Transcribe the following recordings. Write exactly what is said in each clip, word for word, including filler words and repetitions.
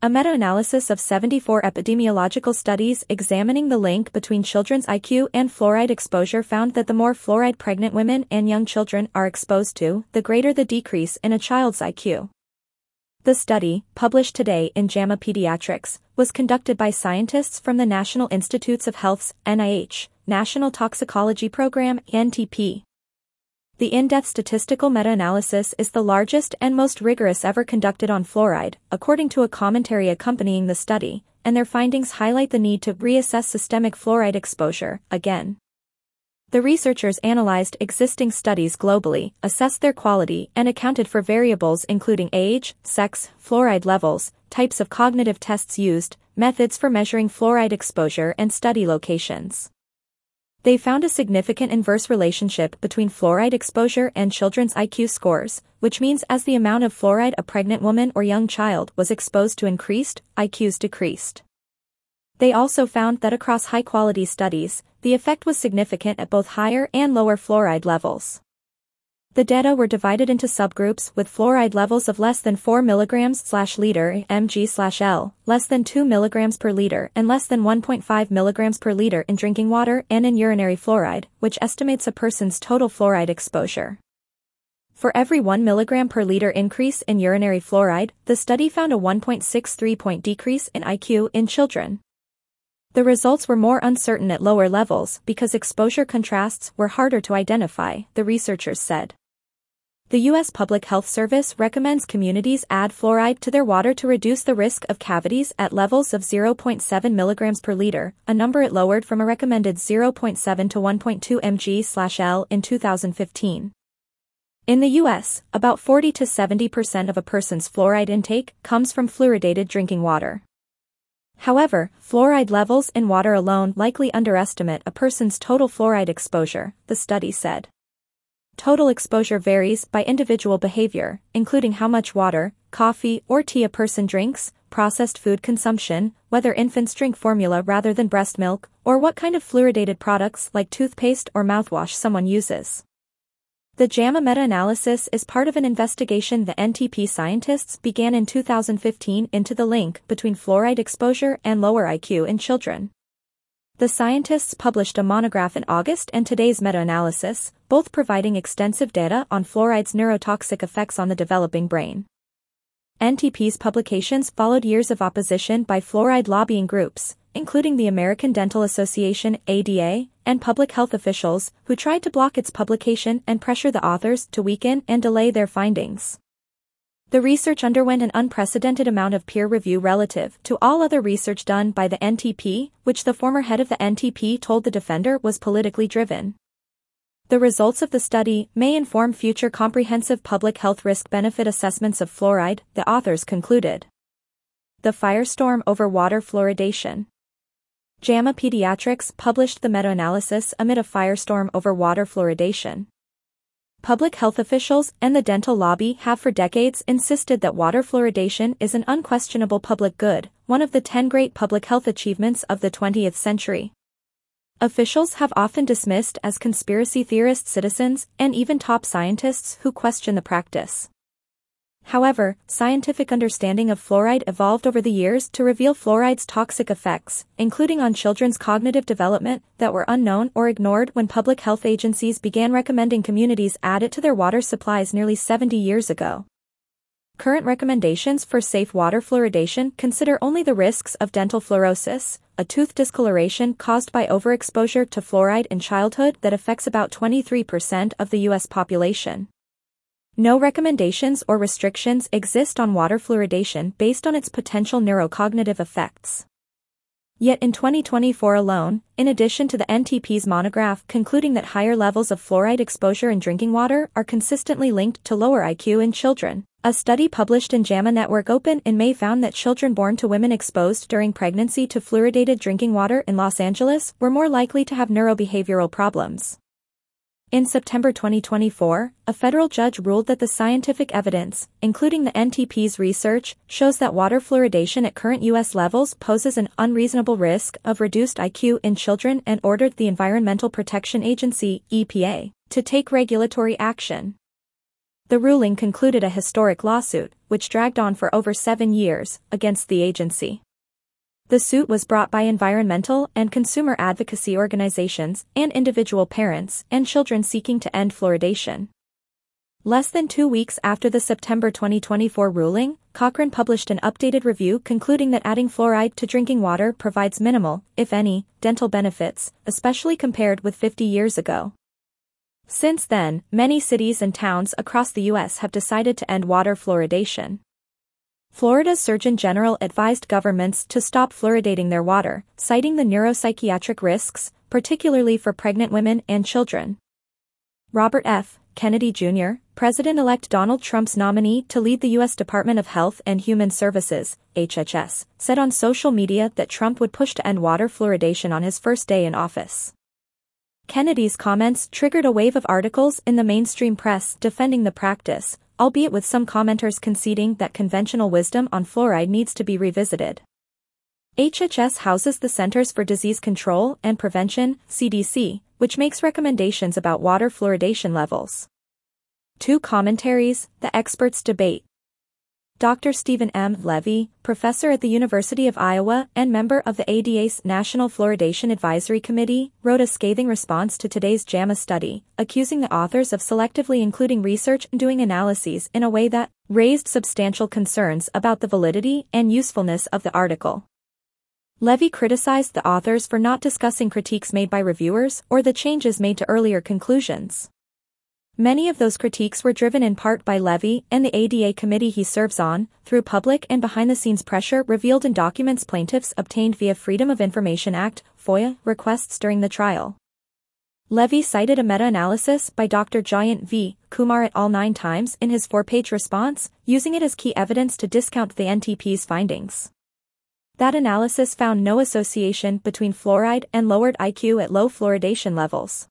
A meta-analysis of seventy-four epidemiological studies examining the link between children's I Q and fluoride exposure found that the more fluoride pregnant women and young children are exposed to, the greater the decrease in a child's I Q. The study, published today in JAMA Pediatrics, was conducted by scientists from the National Institutes of Health's N I H, National Toxicology Program N T P. The in-depth statistical meta-analysis is the largest and most rigorous ever conducted on fluoride, according to a commentary accompanying the study, and their findings highlight the need to reassess systemic fluoride exposure, again. The researchers analyzed existing studies globally, assessed their quality, and accounted for variables including age, sex, fluoride levels, types of cognitive tests used, methods for measuring fluoride exposure, and study locations. They found a significant inverse relationship between fluoride exposure and children's I Q scores, which means as the amount of fluoride a pregnant woman or young child was exposed to increased, I Qs decreased. They also found that across high-quality studies, the effect was significant at both higher and lower fluoride levels. The data were divided into subgroups with fluoride levels of less than four milligrams per liter mg/L, less than two milligrams per liter and less than one point five milligrams per liter in drinking water and in urinary fluoride, which estimates a person's total fluoride exposure. For every one milligram per liter increase in urinary fluoride, the study found a one point six three point decrease in I Q in children. The results were more uncertain at lower levels because exposure contrasts were harder to identify, the researchers said. The U S Public Health Service recommends communities add fluoride to their water to reduce the risk of cavities at levels of zero point seven milligrams per liter, a number it lowered from a recommended zero point seven to one point two milligrams/L in two thousand fifteen. In the U S, about forty to seventy percent of a person's fluoride intake comes from fluoridated drinking water. However, fluoride levels in water alone likely underestimate a person's total fluoride exposure, the study said. Total exposure varies by individual behavior, including how much water, coffee, or tea a person drinks, processed food consumption, whether infants drink formula rather than breast milk, or what kind of fluoridated products like toothpaste or mouthwash someone uses. The JAMA meta-analysis is part of an investigation the N T P scientists began in two thousand fifteen into the link between fluoride exposure and lower I Q in children. The scientists published a monograph in August and today's meta-analysis, both providing extensive data on fluoride's neurotoxic effects on the developing brain. N T P's publications followed years of opposition by fluoride lobbying groups, including the American Dental Association A D A, and public health officials, who tried to block its publication and pressure the authors to weaken and delay their findings. The research underwent an unprecedented amount of peer review relative to all other research done by the N T P, which the former head of the N T P told the Defender was politically driven. The results of the study may inform future comprehensive public health risk-benefit assessments of fluoride, the authors concluded. The firestorm over water fluoridation. JAMA Pediatrics published the meta-analysis amid a firestorm over water fluoridation. Public health officials and the dental lobby have for decades insisted that water fluoridation is an unquestionable public good, one of the ten great public health achievements of the twentieth century. Officials have often dismissed as conspiracy theorist citizens and even top scientists who question the practice. However, scientific understanding of fluoride evolved over the years to reveal fluoride's toxic effects, including on children's cognitive development, that were unknown or ignored when public health agencies began recommending communities add it to their water supplies nearly seventy years ago. Current recommendations for safe water fluoridation consider only the risks of dental fluorosis, a tooth discoloration caused by overexposure to fluoride in childhood that affects about twenty-three percent of the U S population. No recommendations or restrictions exist on water fluoridation based on its potential neurocognitive effects. Yet in twenty twenty-four alone, in addition to the N T P's monograph concluding that higher levels of fluoride exposure in drinking water are consistently linked to lower I Q in children, a study published in JAMA Network Open in May found that children born to women exposed during pregnancy to fluoridated drinking water in Los Angeles were more likely to have neurobehavioral problems. In September twenty twenty-four, a federal judge ruled that the scientific evidence, including the N T P's research, shows that water fluoridation at current U S levels poses an unreasonable risk of reduced I Q in children and ordered the Environmental Protection Agency, E P A, to take regulatory action. The ruling concluded a historic lawsuit, which dragged on for over seven years, against the agency. The suit was brought by environmental and consumer advocacy organizations and individual parents and children seeking to end fluoridation. Less than two weeks after the September twenty twenty-four ruling, Cochrane published an updated review concluding that adding fluoride to drinking water provides minimal, if any, dental benefits, especially compared with fifty years ago. Since then, many cities and towns across the U S have decided to end water fluoridation. Florida's Surgeon General advised governments to stop fluoridating their water, citing the neuropsychiatric risks, particularly for pregnant women and children. Robert F. Kennedy Junior, President-elect Donald Trump's nominee to lead the U S Department of Health and Human Services, H H S, said on social media that Trump would push to end water fluoridation on his first day in office. Kennedy's comments triggered a wave of articles in the mainstream press defending the practice, albeit with some commenters conceding that conventional wisdom on fluoride needs to be revisited. H H S houses the Centers for Disease Control and Prevention, C D C, which makes recommendations about water fluoridation levels. Two commentaries, the experts debate. Doctor Stephen M. Levy, professor at the University of Iowa and member of the A D A's National Fluoridation Advisory Committee, wrote a scathing response to today's JAMA study, accusing the authors of selectively including research and doing analyses in a way that raised substantial concerns about the validity and usefulness of the article. Levy criticized the authors for not discussing critiques made by reviewers or the changes made to earlier conclusions. Many of those critiques were driven in part by Levy and the A D A committee he serves on, through public and behind-the-scenes pressure revealed in documents plaintiffs obtained via Freedom of Information Act, FOIA, requests during the trial. Levy cited a meta-analysis by Doctor Jayant V. Kumar et al. nine times in his four-page response, using it as key evidence to discount the N T P's findings. That analysis found no association between fluoride and lowered I Q at low fluoridation levels.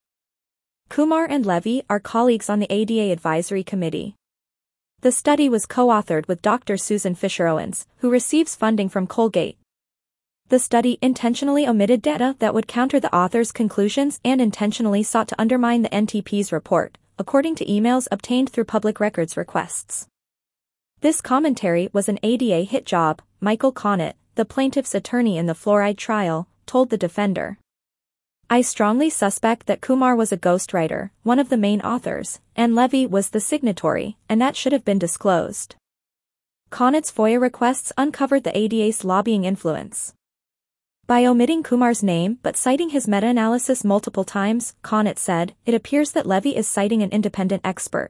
Kumar and Levy are colleagues on the A D A Advisory Committee. The study was co-authored with Doctor Susan Fisher-Owens, who receives funding from Colgate. The study intentionally omitted data that would counter the author's conclusions and intentionally sought to undermine the N T P's report, according to emails obtained through public records requests. This commentary was an A D A hit job, Michael Connett, the plaintiff's attorney in the fluoride trial, told the defender. I strongly suspect that Kumar was a ghostwriter, one of the main authors, and Levy was the signatory, and that should have been disclosed. Connett's FOIA requests uncovered the A D A's lobbying influence. By omitting Kumar's name but citing his meta-analysis multiple times, Connett said, it appears that Levy is citing an independent expert.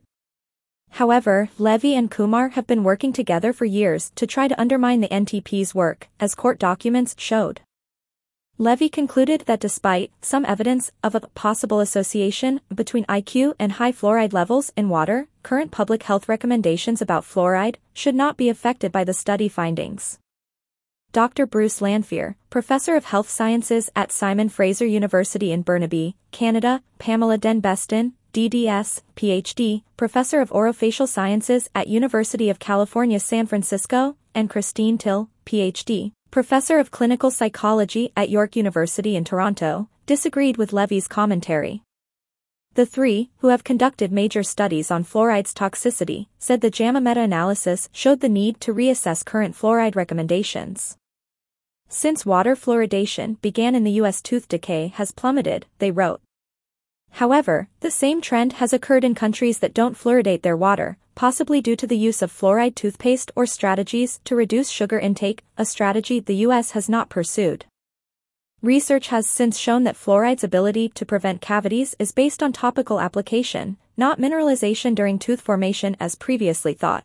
However, Levy and Kumar have been working together for years to try to undermine the N T P's work, as court documents showed. Levy concluded that despite some evidence of a possible association between I Q and high fluoride levels in water, current public health recommendations about fluoride should not be affected by the study findings. Doctor Bruce Lanphier, professor of health sciences at Simon Fraser University in Burnaby, Canada, Pamela Den Beston, D D S, P H D, professor of orofacial sciences at University of California, San Francisco, and Christine Till, P H D, professor of clinical psychology at York University in Toronto, disagreed with Levy's commentary. The three, who have conducted major studies on fluoride's toxicity, said the JAMA meta-analysis showed the need to reassess current fluoride recommendations. Since water fluoridation began in the U S, tooth decay has plummeted, they wrote. However, the same trend has occurred in countries that don't fluoridate their water, possibly due to the use of fluoride toothpaste or strategies to reduce sugar intake, a strategy the U S has not pursued. Research has since shown that fluoride's ability to prevent cavities is based on topical application, not mineralization during tooth formation as previously thought.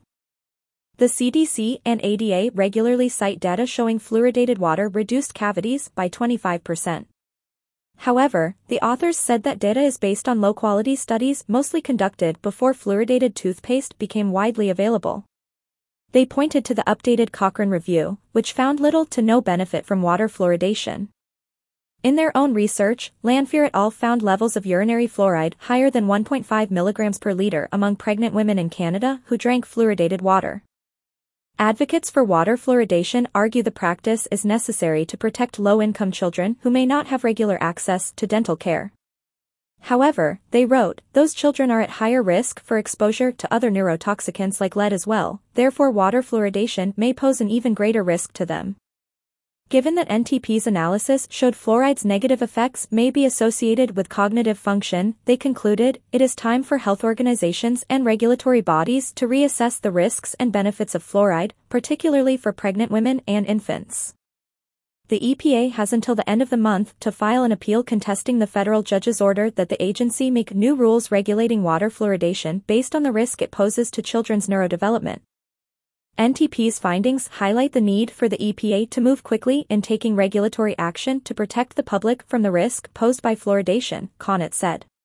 The C D C and A D A regularly cite data showing fluoridated water reduced cavities by twenty-five percent. However, the authors said that data is based on low-quality studies mostly conducted before fluoridated toothpaste became widely available. They pointed to the updated Cochrane review, which found little to no benefit from water fluoridation. In their own research, Lanphier et al. Found levels of urinary fluoride higher than one point five milligrams per liter among pregnant women in Canada who drank fluoridated water. Advocates for water fluoridation argue the practice is necessary to protect low-income children who may not have regular access to dental care. However, they wrote, those children are at higher risk for exposure to other neurotoxicants like lead as well, therefore water fluoridation may pose an even greater risk to them. Given that N T P's analysis showed fluoride's negative effects may be associated with cognitive function, they concluded, it is time for health organizations and regulatory bodies to reassess the risks and benefits of fluoride, particularly for pregnant women and infants. The E P A has until the end of the month to file an appeal contesting the federal judge's order that the agency make new rules regulating water fluoridation based on the risk it poses to children's neurodevelopment. N T P's findings highlight the need for the E P A to move quickly in taking regulatory action to protect the public from the risk posed by fluoridation, Conant said.